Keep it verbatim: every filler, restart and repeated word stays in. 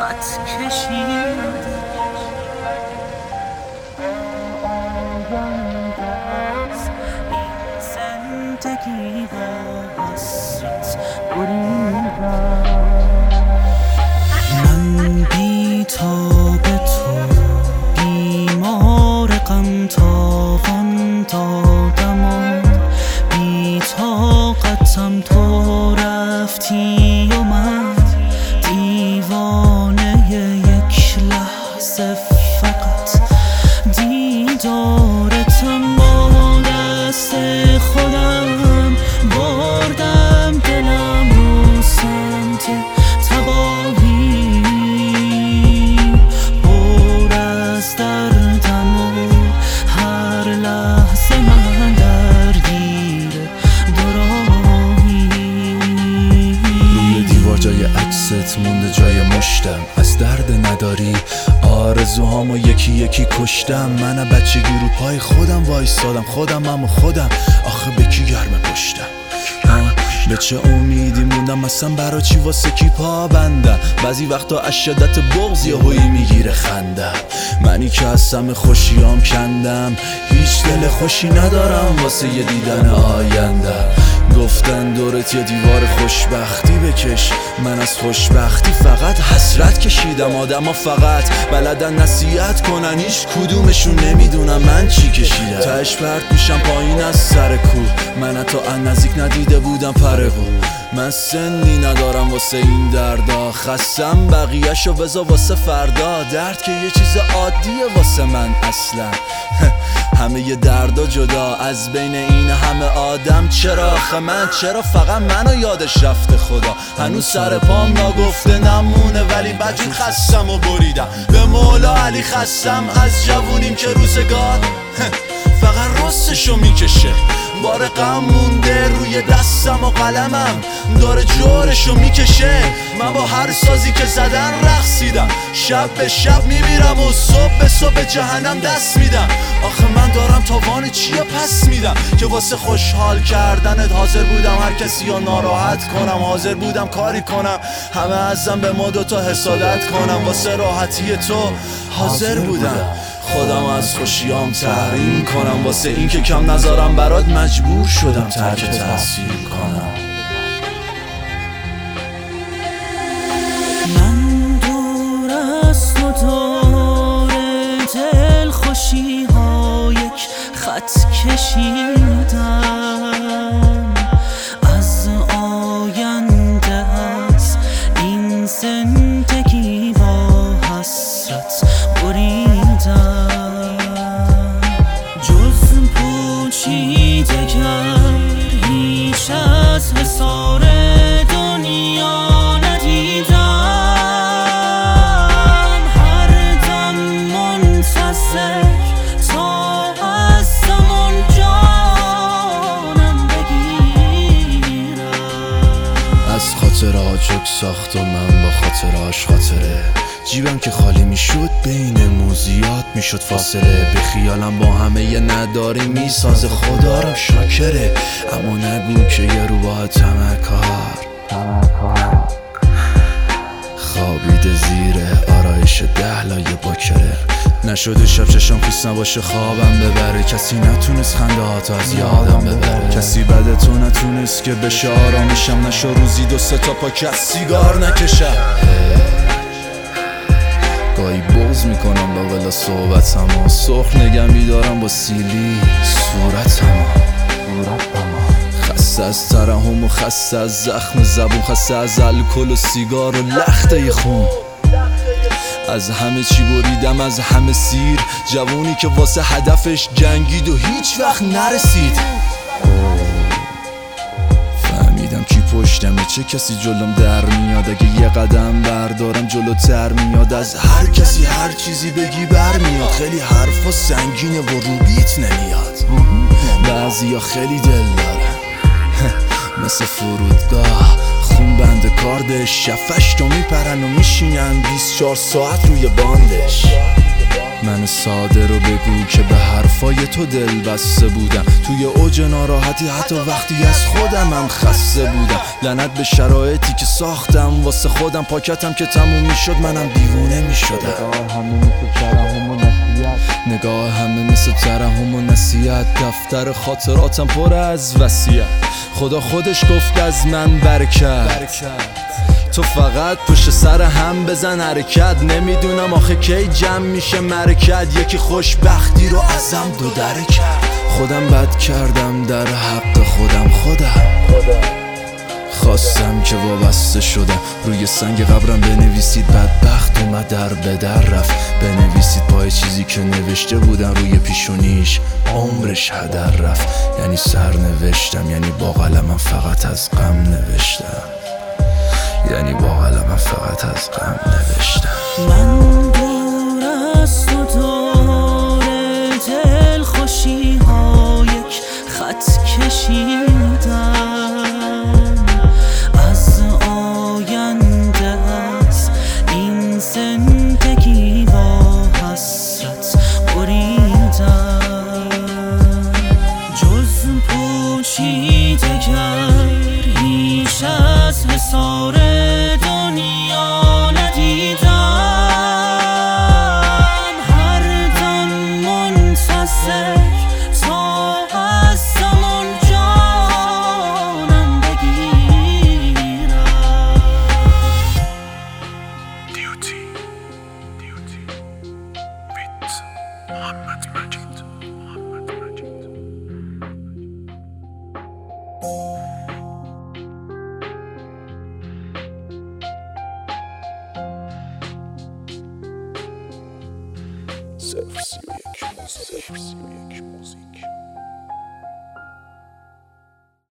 خط کشیده این زندگی با حسرت بریدم. من بی تاب تو بیمار غم تاوان دادم و بی طاقتم تو رفتی و من دیوانه یک لحظه فقط دیدارتم با دست خودم بردم دلم رو سمت تباهی پر از دردم و هر لحظه من درگیر دوراهی. روی دیوار جای عکست مونده جای مشتم، از درد نداری آرزوهامو یکی یکی کشتم. من بچگی رو پای خودم وایستادم، خودم اما خودم آخه به کی گرم پشتم. به چه امیدی موندم اصلا برا چی واسه کی پا بندم. بعضی وقتا از شدت بغض یهویی میگیره خندم. منی که از سم خوشیام کندم، هیچ دل خوشی ندارم واسه یه دیدن آیندم. گفتن دورت یه دیوار خوشبختی بکش، من از خوشبختی فقط حسرت کشیدم. آدما فقط بلدن نصیحت کنن، هیچ کدومشون نمیدونم من چی کشیدم. تهش پرت میشم پایین از سر کو، من حتی از نزدیک ندیده بودم پره بود. من سنی ندارم واسه این دردا، خستم بقیه‌شو بذار واسه فردا. درد که یه چیز عادیه واسه من اصلا همه یه دردا جدا از بین این همه آدم. چرا آخه من، چرا فقط منو یادش رفته خدا. هنوز سر پام ناگفته نمونه ولی بدجور خستم و بریدم. به مولا علی خستم از جوونیم که روزگار فقط رستشو میکشه. بار غم مونده روی دستم و قلمم داره جورشو میکشه. من با هر سازی که زدن رقصیدم، شب به شب میمیرم و صبح به صبح جهنم دست میدم. آخه من دارم تاوان چیه پس میدم که واسه خوشحال کردنت حاضر بودم هر کسی رو ناراحت کنم. حاضر بودم کاری کنم همه ازم به ما دوتا حسادت کنم. واسه راحتی تو حاضر بودم خودم از خوشیام تحریم کنم. واسه این که کم نذارم برات مجبور شدم ترک تحصیل کنم. من دور از تو دور دل خوشی ها یک خط کشیدم. از آینده از این زندگی با حسرت بریدم. جز پوچیدگر هیچ از حصار دنیا ندیدم. هر دم منتظر تا از زمان جانم بگیرم. از خاطرها جگ ساخت و من با خاطرهاش خاطره. جیبم که خالی میشد بین موزیات میشد فاصله. به خیالم با همه یه نداری میسازه، خدا را شاکره. اما نگو که یه روباه تمکار خوابیده زیر آرایش دهلای باکره. نشده شب چشم خیس نباشه خوابم ببره. کسی نتونست خنده هاتو از یادم ببره. کسی بده تو نتونست که بشه آرامشم. نشو روزی دو سه تا پاکت سیگار نکشم. گاهی بغض میکنم با ولا صحبتم و سرخ نگم بیدارم با سیلی صورتم. خسته از ترحم و خسته از زخم زبون، خسته از الکل و سیگار و لخته خون. از همه چی بریدم، از همه سیر. جوونی که واسه هدفش جنگید و هیچ وقت نرسید. فهمیدم کی پشتمه، چه کسی جلوم در میاد. اگه یه قدم بردارم جلوتر میاد. از هر کسی هر چیزی بگی برمیاد. خیلی حرفا سنگینه و رو بیت نمیاد. بعضیا خیلی دل دارن مثل فرودگاه، خون بند کاردش. شفش تو میپرن و میشینن بیست و چهار ساعت روی باندش. من ساده رو بگو که به حرفای تو دل بسته بودم، توی اوج ناراحتی حتی وقتی از خودمم خسته بودم. لعنت به شرایطی که ساختم واسه خودم، پاکتم که تموم میشد منم دیوونه میشدم. نگاه همه مثل ترحم و نصیحت، دفتر خاطراتم پر از وصیت. خدا خودش گفت از من برکت، تو فقط پشت سر هم بزن حرکت. نمیدونم آخه کی جمع میشه مرکت، یکی خوشبختی رو ازم دو دره کرد. خودم بد کردم در حق خودم، خودم خواستم که وابسته شدم. روی سنگ قبرم بنویسید بدبخت اومد در به در رفت، بنویسید پای چیزی که نوشته بودم روی پیشونیش عمرش هدر رفت. یعنی سر نوشتم، یعنی با قلمم فقط از غم نوشتم، یعنی با قلمم فقط از غم نوشتم. من دور از تو دور دل خوشی ها یک خط کشیدم، از آینده از این زندگی با حسرت بریدم. جز پوشیده گر هیچ از حصار دنیا ندیدم، هر دم منتظر تا از زمان جانم بگیرم. دیوتی دیوتی بیت محمد مجید محمد مجید صفر سی و یک موزیک.